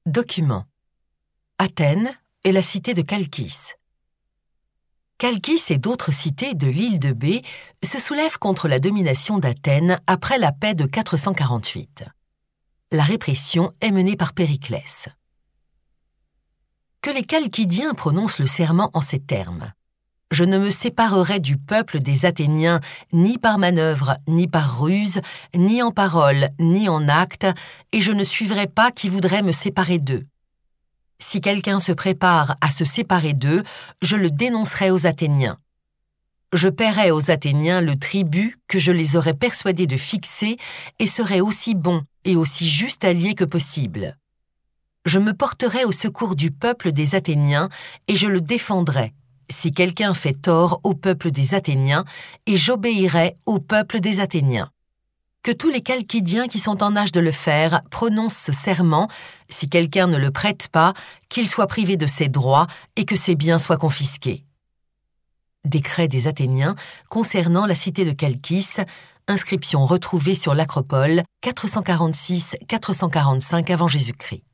Document. Athènes et la cité de Chalkis. Chalkis et d'autres cités de l'île de Bé se soulèvent contre la domination d'Athènes après la paix de 448. La répression est menée par Périclès. Que les Chalkidiens prononcent le serment en ces termes. « Je ne me séparerai du peuple des Athéniens ni par manœuvre, ni par ruse, ni en parole, ni en acte, et je ne suivrai pas qui voudrait me séparer d'eux. Si quelqu'un se prépare à se séparer d'eux, je le dénoncerai aux Athéniens. Je paierai aux Athéniens le tribut que je les aurais persuadés de fixer et serai aussi bon et aussi juste allié que possible. Je me porterai au secours du peuple des Athéniens et je le défendrai, si quelqu'un fait tort au peuple des Athéniens, et j'obéirai au peuple des Athéniens. Que tous les Chalkidiens qui sont en âge de le faire prononcent ce serment, si quelqu'un ne le prête pas, qu'il soit privé de ses droits et que ses biens soient confisqués. » Décret des Athéniens concernant la cité de Chalkis, inscription retrouvée sur l'Acropole 446-445 avant Jésus-Christ.